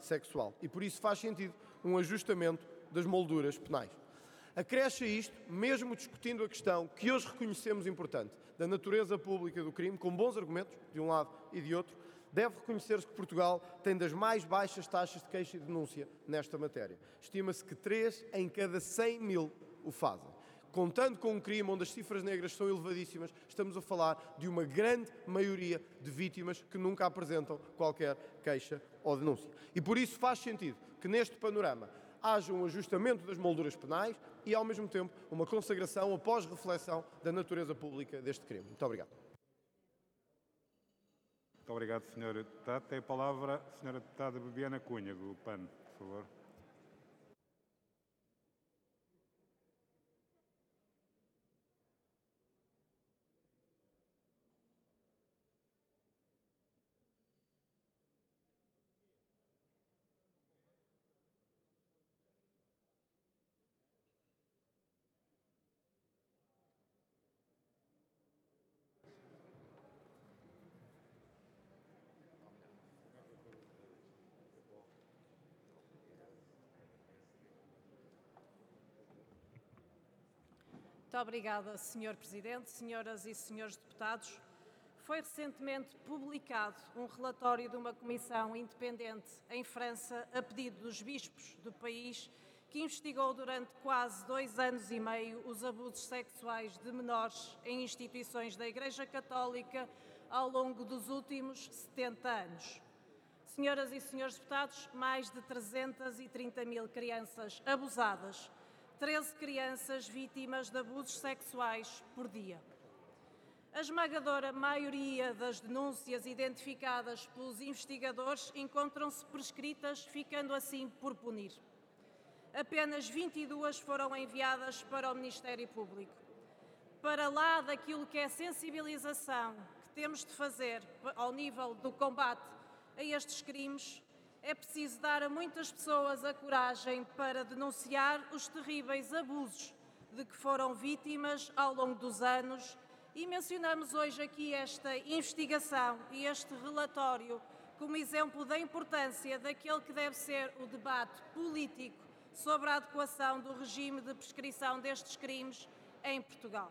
sexual. E por isso faz sentido um ajustamento das molduras penais. Acresce a isto, mesmo discutindo a questão que hoje reconhecemos importante, da natureza pública do crime, com bons argumentos, de um lado e de outro, deve reconhecer-se que Portugal tem das mais baixas taxas de queixa e denúncia nesta matéria. Estima-se que 3 em cada 100 mil o fazem. Contando com um crime onde as cifras negras são elevadíssimas, estamos a falar de uma grande maioria de vítimas que nunca apresentam qualquer queixa ou denúncia. E por isso faz sentido que neste panorama haja um ajustamento das molduras penais e, ao mesmo tempo, uma consagração ou pós-reflexão da natureza pública deste crime. Muito obrigado. Muito obrigado, Sr. Deputado. Tem a palavra a Sra. Deputada Bibiana Cunha, do PAN, por favor. Muito obrigada, Sr. Presidente, senhoras e senhores deputados. Foi recentemente publicado um relatório de uma comissão independente em França, a pedido dos bispos do país, que investigou durante quase 2 anos e meio os abusos sexuais de menores em instituições da Igreja Católica ao longo dos últimos 70 anos. Senhoras e senhores deputados, mais de 330 mil crianças abusadas, 13 crianças vítimas de abusos sexuais por dia. A esmagadora maioria das denúncias identificadas pelos investigadores encontram-se prescritas, ficando assim por punir. Apenas 22 foram enviadas para o Ministério Público. Para lá daquilo que é a sensibilização que temos de fazer ao nível do combate a estes crimes, é preciso dar a muitas pessoas a coragem para denunciar os terríveis abusos de que foram vítimas ao longo dos anos, e mencionamos hoje aqui esta investigação e este relatório como exemplo da importância daquele que deve ser o debate político sobre a adequação do regime de prescrição destes crimes em Portugal.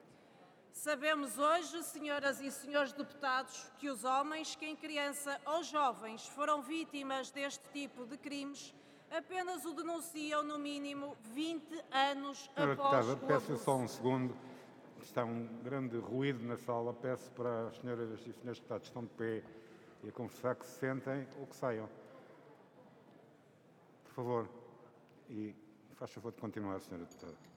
Sabemos hoje, senhoras e senhores deputados, que os homens que em criança ou jovens foram vítimas deste tipo de crimes apenas o denunciam no mínimo 20 anos após o abuso. Peço só um segundo. Está um grande ruído na sala. Peço para as senhoras e senhores deputados que estão de pé e a conversar que se sentem ou que saiam. Por favor. E faz favor de continuar, senhora deputada.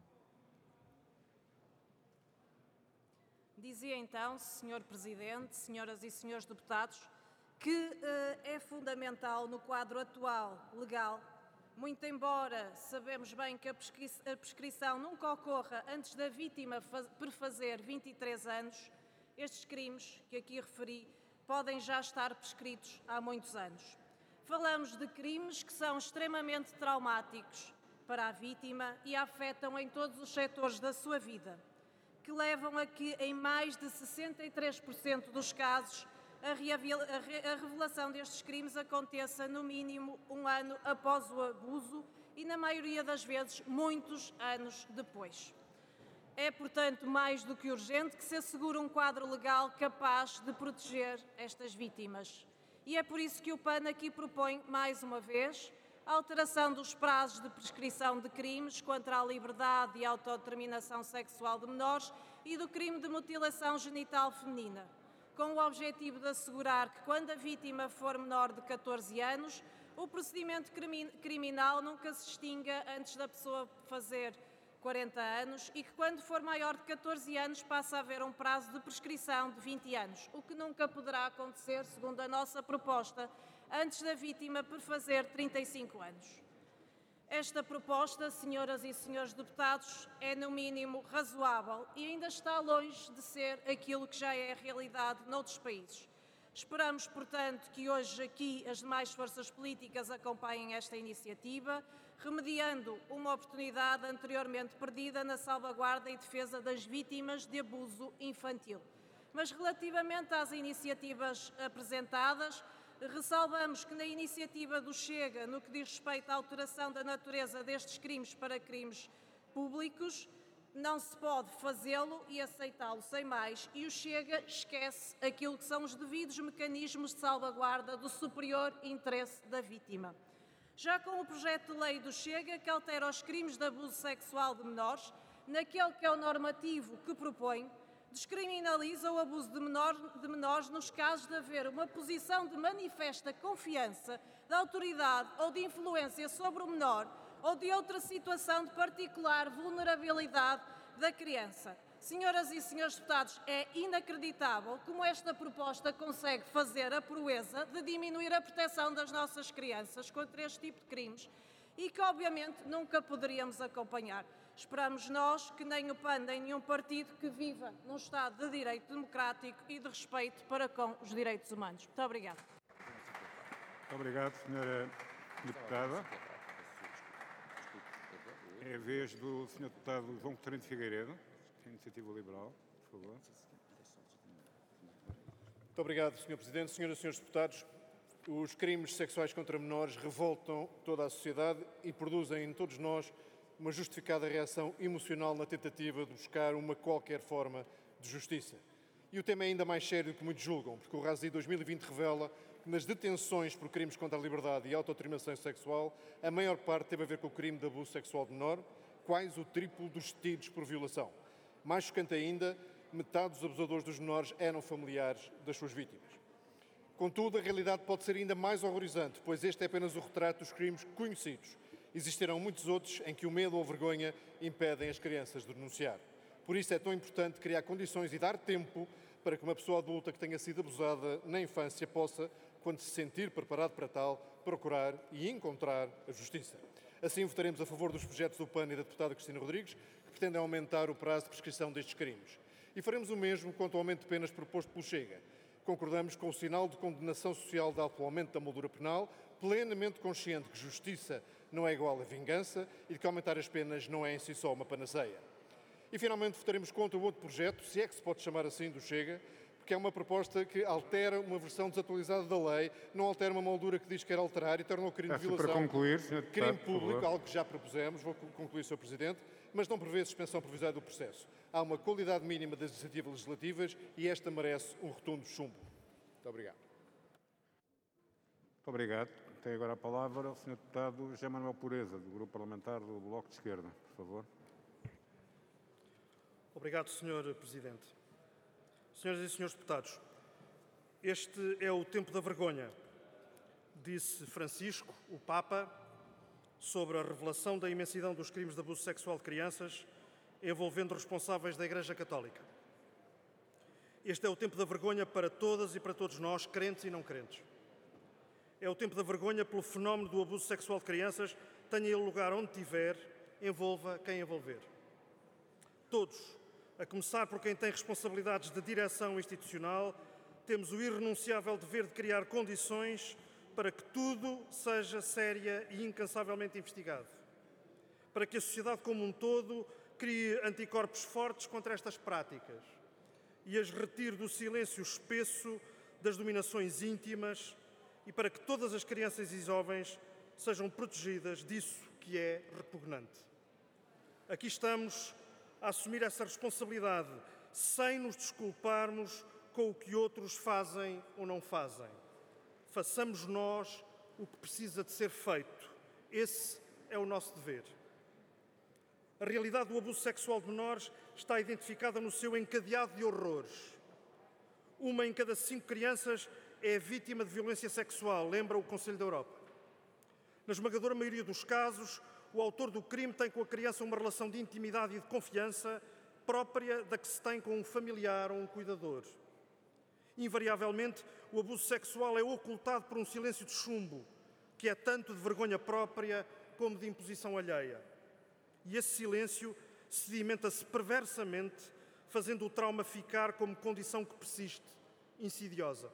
Dizia então, Sr. Presidente, senhoras e senhores deputados, que é fundamental no quadro atual legal, muito embora sabemos bem que a prescrição nunca ocorra antes da vítima perfazer 23 anos, estes crimes que aqui referi podem já estar prescritos há muitos anos. Falamos de crimes que são extremamente traumáticos para a vítima e a afetam em todos os setores da sua vida, que levam a que, em mais de 63% dos casos, a revelação destes crimes aconteça no mínimo 1 ano após o abuso e, na maioria das vezes, muitos anos depois. É, portanto, mais do que urgente que se assegure um quadro legal capaz de proteger estas vítimas. E é por isso que o PAN aqui propõe, mais uma vez, a alteração dos prazos de prescrição de crimes contra a liberdade e autodeterminação sexual de menores e do crime de mutilação genital feminina, com o objetivo de assegurar que, quando a vítima for menor de 14 anos, o procedimento criminal nunca se extinga antes da pessoa fazer 40 anos e que, quando for maior de 14 anos, passe a haver um prazo de prescrição de 20 anos, o que nunca poderá acontecer, segundo a nossa proposta, antes da vítima perfazer 35 anos. Esta proposta, senhoras e senhores deputados, é no mínimo razoável e ainda está longe de ser aquilo que já é a realidade noutros países. Esperamos, portanto, que hoje aqui as demais forças políticas acompanhem esta iniciativa, remediando uma oportunidade anteriormente perdida na salvaguarda e defesa das vítimas de abuso infantil. Mas relativamente às iniciativas apresentadas, ressalvamos que na iniciativa do Chega, no que diz respeito à alteração da natureza destes crimes para crimes públicos, não se pode fazê-lo e aceitá-lo sem mais, e o Chega esquece aquilo que são os devidos mecanismos de salvaguarda do superior interesse da vítima. Já com o projeto de lei do Chega, que altera os crimes de abuso sexual de menores, naquele que é o normativo que propõe, descriminaliza o abuso de menores nos casos de haver uma posição de manifesta confiança da autoridade ou de influência sobre o menor ou de outra situação de particular vulnerabilidade da criança. Senhoras e senhores deputados, é inacreditável como esta proposta consegue fazer a proeza de diminuir a proteção das nossas crianças contra este tipo de crimes e que, obviamente, nunca poderíamos acompanhar. Esperamos nós que nem o PAN, nem nenhum partido que viva num Estado de direito democrático e de respeito para com os direitos humanos. Muito obrigada. Muito obrigado, Sra. Deputada. É a vez do Sr. Deputado João Coutinho de Figueiredo, da Iniciativa Liberal, por favor. Muito obrigado, Sr. Presidente. Senhoras e senhores deputados, os crimes sexuais contra menores revoltam toda a sociedade e produzem em todos nós uma justificada reação emocional na tentativa de buscar uma qualquer forma de justiça. E o tema é ainda mais sério do que muitos julgam, porque o RASI 2020 revela que nas detenções por crimes contra a liberdade e autodeterminação sexual, a maior parte teve a ver com o crime de abuso sexual de menor, quase o triplo dos detidos por violação. Mais chocante ainda, metade dos abusadores dos menores eram familiares das suas vítimas. Contudo, a realidade pode ser ainda mais horrorizante, pois este é apenas o retrato dos crimes conhecidos. Existirão muitos outros em que o medo ou a vergonha impedem as crianças de denunciar. Por isso é tão importante criar condições e dar tempo para que uma pessoa adulta que tenha sido abusada na infância possa, quando se sentir preparado para tal, procurar e encontrar a justiça. Assim, votaremos a favor dos projetos do PAN e da deputada Cristina Rodrigues, que pretendem aumentar o prazo de prescrição destes crimes. E faremos o mesmo quanto ao aumento de penas proposto pelo Chega. Concordamos com o sinal de condenação social dado pelo aumento da moldura penal, plenamente consciente que justiça não é igual a vingança e de que aumentar as penas não é em si só uma panaceia. E finalmente votaremos contra o outro projeto, se é que se pode chamar assim, do Chega, porque é uma proposta que altera uma versão desatualizada da lei, não altera uma moldura que diz que quer alterar e torna o crime de violação para concluir, Sr. Deputado, crime público, algo que já propusemos, vou concluir, Sr. Presidente, mas não prevê suspensão provisória do processo. Há uma qualidade mínima das iniciativas legislativas e esta merece um rotundo chumbo. Muito obrigado. Muito obrigado. Tem agora a palavra o Sr. Deputado José Manuel Pureza, do Grupo Parlamentar do Bloco de Esquerda, por favor. Obrigado, Sr. Presidente. Senhoras e senhores deputados, este é o tempo da vergonha, disse Francisco, o Papa, sobre a revelação da imensidão dos crimes de abuso sexual de crianças envolvendo responsáveis da Igreja Católica. Este é o tempo da vergonha para todas e para todos nós, crentes e não crentes. É o tempo da vergonha pelo fenómeno do abuso sexual de crianças, tenha ele lugar onde tiver, envolva quem envolver. Todos, a começar por quem tem responsabilidades de direção institucional, temos o irrenunciável dever de criar condições para que tudo seja séria e incansavelmente investigado. Para que a sociedade como um todo crie anticorpos fortes contra estas práticas e as retire do silêncio espesso das dominações íntimas e para que todas as crianças e jovens sejam protegidas disso que é repugnante. Aqui estamos a assumir essa responsabilidade sem nos desculparmos com o que outros fazem ou não fazem. Façamos nós o que precisa de ser feito. Esse é o nosso dever. A realidade do abuso sexual de menores está identificada no seu encadeado de horrores. 1 em cada 5 crianças é vítima de violência sexual, lembra o Conselho da Europa. Na esmagadora maioria dos casos, o autor do crime tem com a criança uma relação de intimidade e de confiança própria da que se tem com um familiar ou um cuidador. Invariavelmente, o abuso sexual é ocultado por um silêncio de chumbo, que é tanto de vergonha própria como de imposição alheia. E esse silêncio sedimenta-se perversamente, fazendo o trauma ficar como condição que persiste, insidiosa.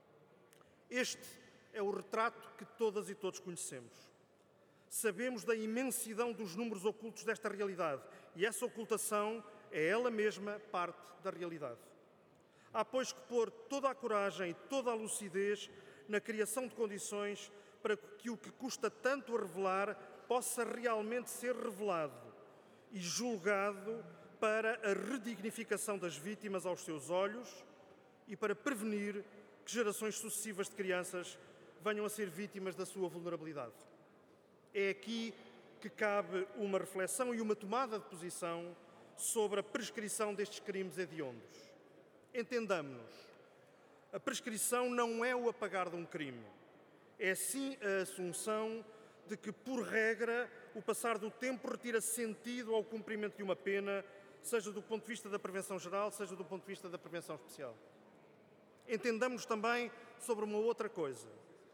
Este é o retrato que todas e todos conhecemos. Sabemos da imensidão dos números ocultos desta realidade e essa ocultação é ela mesma parte da realidade. Há, pois, que pôr toda a coragem e toda a lucidez na criação de condições para que o que custa tanto a revelar possa realmente ser revelado e julgado para a redignificação das vítimas aos seus olhos e para prevenir que gerações sucessivas de crianças venham a ser vítimas da sua vulnerabilidade. É aqui que cabe uma reflexão e uma tomada de posição sobre a prescrição destes crimes hediondos. Entendamo-nos, a prescrição não é o apagar de um crime, é sim a assunção de que, por regra, o passar do tempo retira sentido ao cumprimento de uma pena, seja do ponto de vista da prevenção geral, seja do ponto de vista da prevenção especial. Entendamos também sobre uma outra coisa.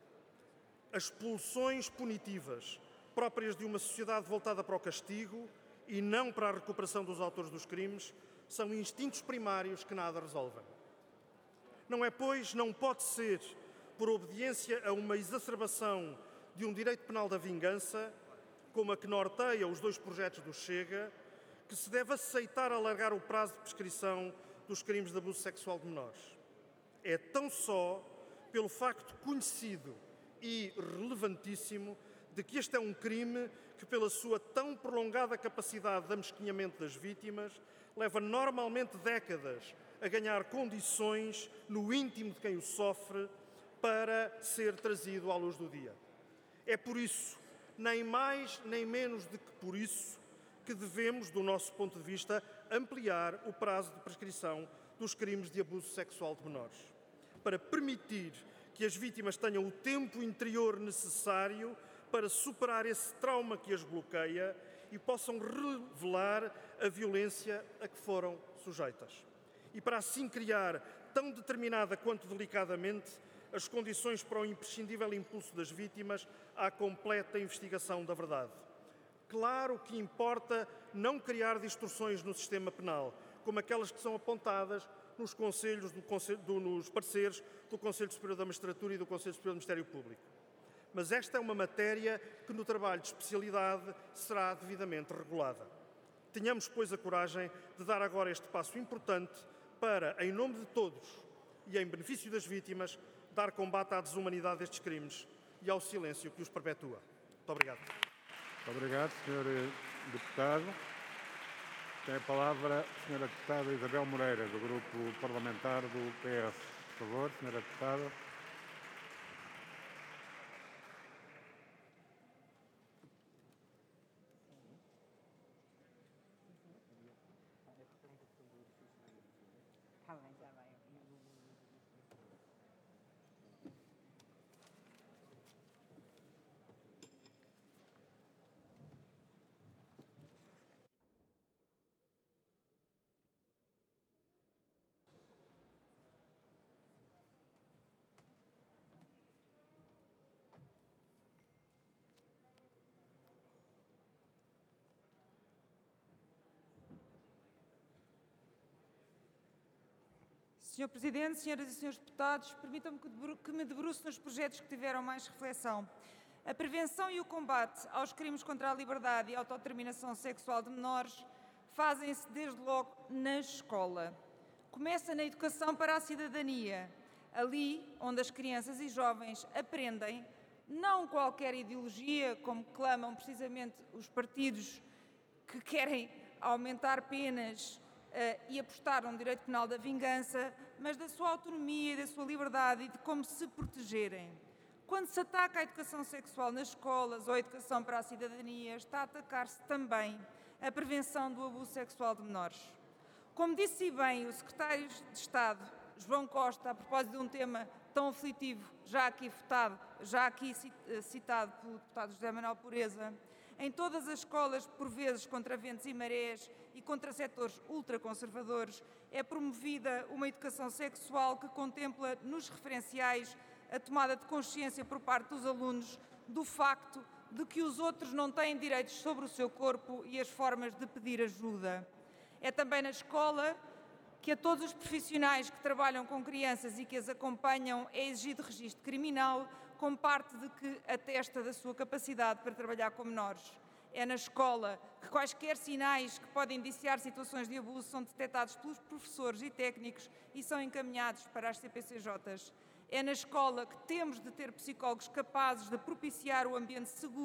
As pulsões punitivas próprias de uma sociedade voltada para o castigo e não para a recuperação dos autores dos crimes são instintos primários que nada resolvem. Não é, pois, não pode ser, por obediência a uma exacerbação de um direito penal da vingança, como a que norteia os dois projetos do Chega, que se deve aceitar alargar o prazo de prescrição dos crimes de abuso sexual de menores. É tão só pelo facto conhecido e relevantíssimo de que este é um crime que, pela sua tão prolongada capacidade de amesquinhamento das vítimas, leva normalmente décadas a ganhar condições no íntimo de quem o sofre para ser trazido à luz do dia. É por isso, nem mais nem menos do que por isso, que devemos, do nosso ponto de vista, ampliar o prazo de prescrição dos crimes de abuso sexual de menores, para permitir que as vítimas tenham o tempo interior necessário para superar esse trauma que as bloqueia e possam revelar a violência a que foram sujeitas. E para assim criar, tão determinada quanto delicadamente, as condições para o imprescindível impulso das vítimas à completa investigação da verdade. Claro que importa não criar distorções no sistema penal, como aquelas que são apontadas nos nos pareceres do Conselho Superior da Magistratura e do Conselho Superior do Ministério Público. Mas esta é uma matéria que no trabalho de especialidade será devidamente regulada. Tenhamos, pois, a coragem de dar agora este passo importante para, em nome de todos e em benefício das vítimas, dar combate à desumanidade destes crimes e ao silêncio que os perpetua. Muito obrigado. Muito obrigado, Sr. Deputado. Tem a palavra a Sra. Deputada Isabel Moreira, do Grupo Parlamentar do PS. Por favor, Sra. Deputada. Sr. Presidente, senhoras e senhores deputados, permitam-me que me debruce nos projetos que tiveram mais reflexão. A prevenção e o combate aos crimes contra a liberdade e a autodeterminação sexual de menores fazem-se desde logo na escola. Começa na educação para a cidadania, ali onde as crianças e jovens aprendem não qualquer ideologia, como clamam precisamente os partidos que querem aumentar penas e apostar num direito penal da vingança, mas da sua autonomia e da sua liberdade e de como se protegerem. Quando se ataca a educação sexual nas escolas ou a educação para a cidadania, está a atacar-se também a prevenção do abuso sexual de menores. Como disse bem o Secretário de Estado, João Costa, a propósito de um tema tão aflitivo, já aqui citado pelo deputado José Manuel Pureza, em todas as escolas, por vezes contra ventos e marés e contra setores ultraconservadores, é promovida uma educação sexual que contempla nos referenciais a tomada de consciência por parte dos alunos do facto de que os outros não têm direitos sobre o seu corpo e as formas de pedir ajuda. É também na escola que a todos os profissionais que trabalham com crianças e que as acompanham é exigido registro criminal como parte de que atesta da sua capacidade para trabalhar com menores. É na escola que quaisquer sinais que podem indiciar situações de abuso são detectados pelos professores e técnicos e são encaminhados para as CPCJs. É na escola que temos de ter psicólogos capazes de propiciar o ambiente seguro